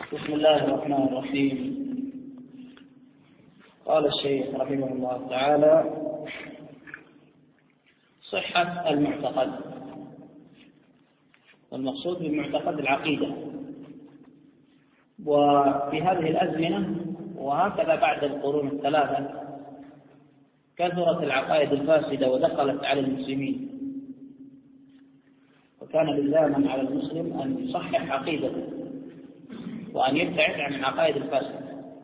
بسم الله الرحمن الرحيم. قال الشيخ رحمه الله تعالى: صحة المعتقد. والمقصود بالمعتقد العقيدة. وفي هذه الأزمنة وهكذا بعد القرون الثلاثة كثرت العقائد الفاسدة ودخلت على المسلمين، وكان لزاما على المسلم أن يصحح عقيدته وأن يبتعد عن العقائد الفاسدة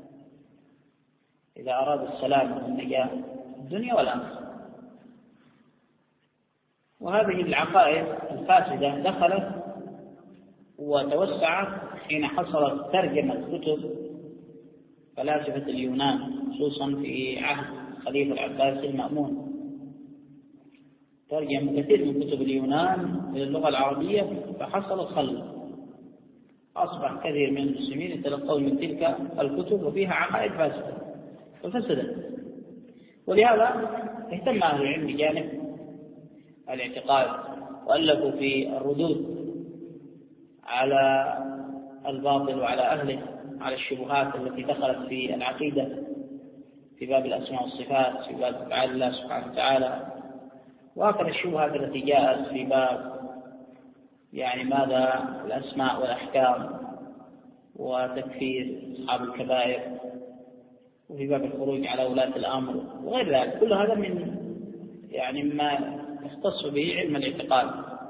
إذا أراد السلام والنجاة الدنيا والآخرة. وهذه العقائد الفاسدة دخلت وتوسعت حين حصلت ترجمة كتب فلاسفة اليونان، خصوصا في عهد الخليفة العباسي المأمون. ترجم كثير من كتب اليونان إلى اللغة العربية، فحصل الخلل، أصبح كثير من المسلمين يتلقون من تلك الكتب وفيها عقائد فاسدة ففسدت. ولهذا اهتم أهل العلم بجانب الاعتقاد، وألفوا في الردود على الباطل وعلى أهله، على الشبهات التي دخلت في العقيدة في باب الأسماء والصفات، في باب أفعال الله سبحانه وتعالى، وهكذا الشبهات التي جاءت في باب ماذا الأسماء والأحكام وتكفير أصحاب الكبائر، وفي باب الخروج على ولاة الأمر وغير ذلك. كل هذا من ما يختص به علم الاعتقاد.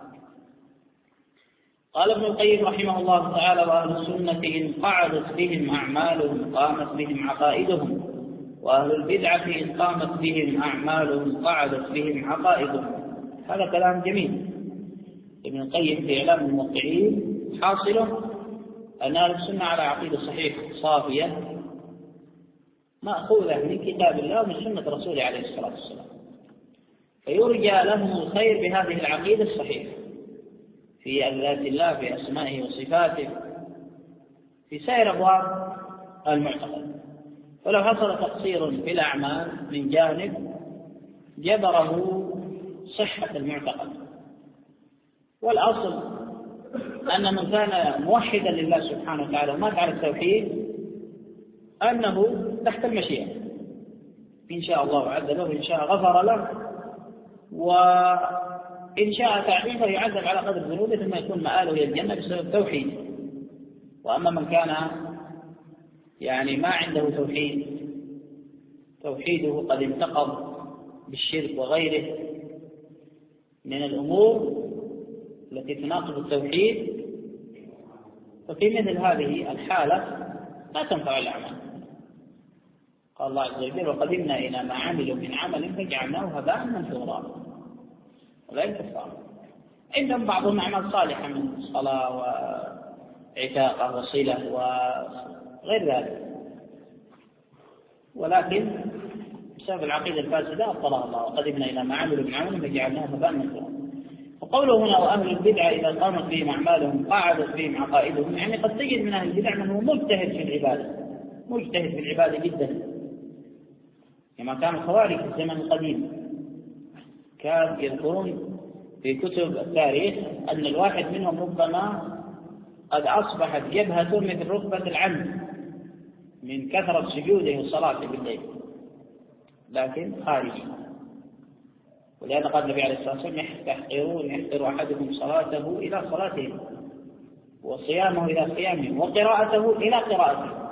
قال ابن القيم رحمه الله تعالى: وأهل السنة إن قعدت بهم أعمالهم قامت بهم عقائدهم، وأهل البدعة إن قامت بهم أعمالهم قعدت بهم عقائدهم. هذا كلام جميل ابن القيم في إعلام الموقعين. حاصله أن أهل السنة على عقيدة صحيحة صافية مأخوذة من كتاب الله ومن سنة رسوله عليه الصلاة والسلام، فيرجى لهم الخير بهذه العقيدة الصحيحة في ذات الله، في أسمائه وصفاته، في سائر أبواب المعتقد. ولو حصل تقصير في الأعمال من جانب جبره صحة المعتقد. والأصل أن من كان موحدا لله سبحانه وتعالى ومات على التوحيد أنه تحت المشيئة، إن شاء الله عز وجل، إن شاء غفر له، وإن شاء تعذيبه يعذب على قدر ذنوبه ثم يكون مآله إلى الجنة بسبب توحيد. وأما من كان ما عنده توحيده قد انتقض بالشرك وغيره من الأمور التي تناقض التوحيد، ففي مثل هذه الحالة لا تنفع الأعمال. قال الله عز وجل: وقدمنا إلى ما عملوا من عمل فجعلناه هباء منثورا ولا كفارا. عندهم بعضهم أعمال صالحة من صلاة وعتاقة وصلة وغير ذلك، ولكن بسبب العقيدة الفاسدة أبطلها الله. وقدمنا إلى ما عملوا من عمل فجعلناه هباء منثورا. وقوله هنا: وأهل البدعة إذا قامت بهم أعمالهم قعدت بهم عقائدهم، قد تجد من أهل البدع من هو مجتهد في العبادة جدا، كما كان الخوارج في الزمن القديم. كان يذكرون في كتب التاريخ أن الواحد منهم ربما قد أصبحت جبهته مثل ركبة العمد من كثرة سجوده وصلاته بالليل، لكن خارجي. ولهذا قال النبي عليه الصلاة والسلام: يحقر أحدكم صلاته إلى صلاته، وصيامه إلى صيامه، وقراءته إلى قراءته.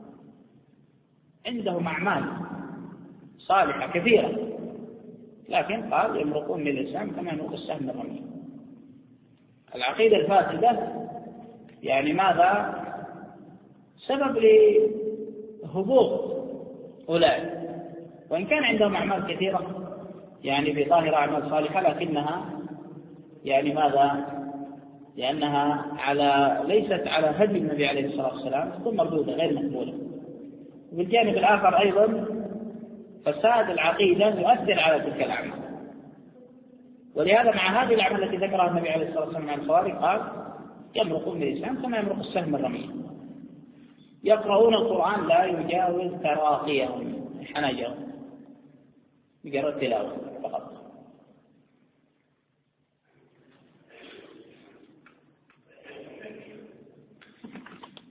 عندهم أعمال صالحة كثيرة، لكن قال يمرقون من الإسلام كما يمرق السهم من الرمي. العقيدة الفاسدة ماذا؟ سبب لهبوط أولئك، وإن كان عندهم أعمال كثيرة في ظاهر أعمال صالحة، لكنها ماذا؟ لأنها ليست على هدي النبي عليه الصلاة والسلام، تكون مردودة غير مقبولة. وبالجانب الآخر أيضا فساد العقيدة يؤثر على تلك الأعمال. ولهذا مع هذه الأعمال التي ذكرها النبي عليه الصلاة والسلام عن الخوارج قال: يمرقون من الإسلام كما يمرق السهم من الرمي. يقرؤون القرآن لا يجاوز تراقيهم حناجرهم، مجرد تلاوة فقط.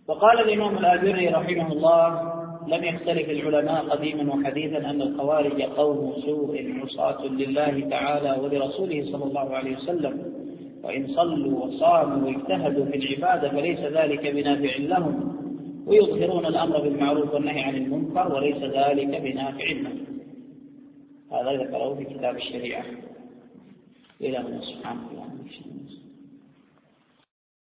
وقال الإمام الآجري رحمه الله: لم يختلف العلماء قديما وحديثا أن الخوارج قوم سوء عصاة لله تعالى ولرسوله صلى الله عليه وسلم، وإن صلوا وصاموا واجتهدوا في العبادة فليس ذلك بنافع لهم، ويظهرون الأمر بالمعروف والنهي عن المنكر وليس ذلك بنافع لهم. هذا ذكره في كتاب الشريعة. إلى الله سبحانه وتعالى.